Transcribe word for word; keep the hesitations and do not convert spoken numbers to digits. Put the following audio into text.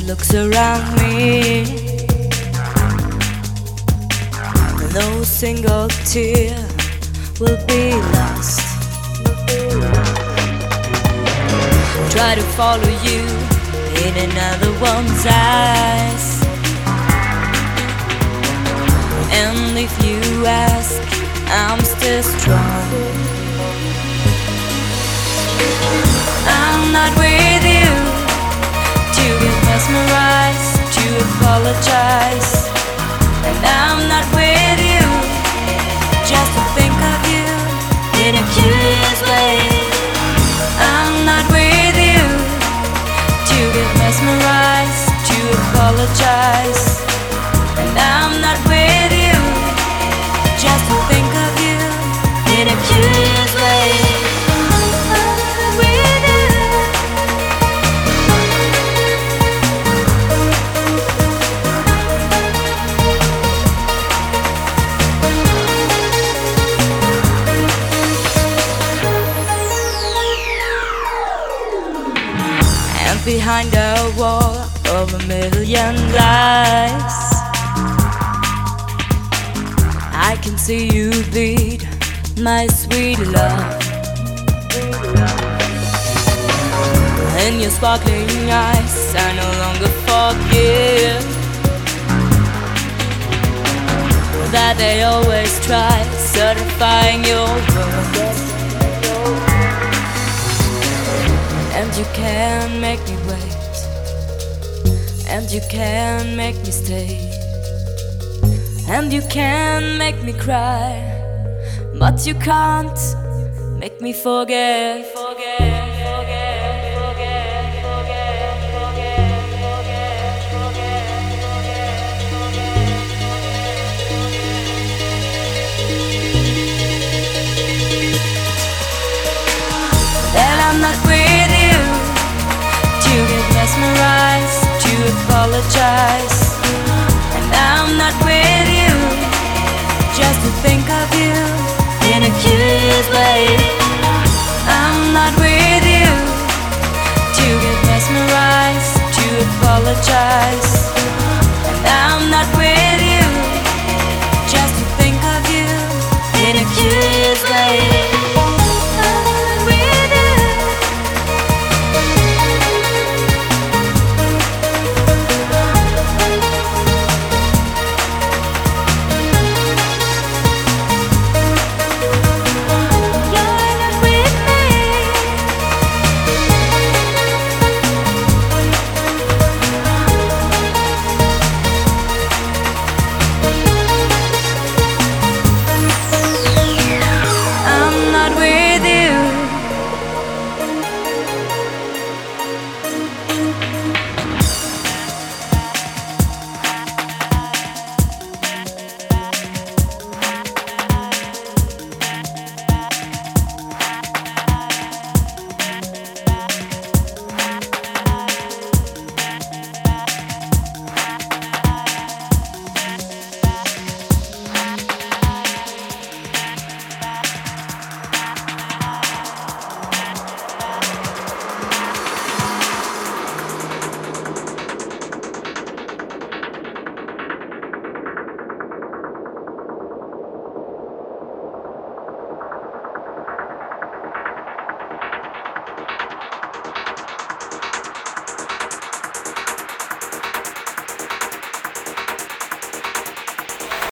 looks around me. No single tear will be lost. Try to follow you in another one's eyes, and if you ask, I'm still strong. I'm not with you to get mesmerized, to apologize. And I'm not with you just to think of you in a curious way. I'm not with you to get mesmerized, to apologize. And I'm not with you just to think of you in a curious way. Behind a wall of a million lies, I can see you bleed, my sweet love. In your sparkling eyes, I no longer forgive that they always try certifying your worth. And you can make me wait, and you can make me stay, and you can make me cry, but you can't make me forget. Forget, forget, forget, forget, forget, forget, forget, forget. That I'm not with you to get mesmerized, to apologize. And I'm not with you just to think of you in a curious way. I'm not with you to get mesmerized, to apologize.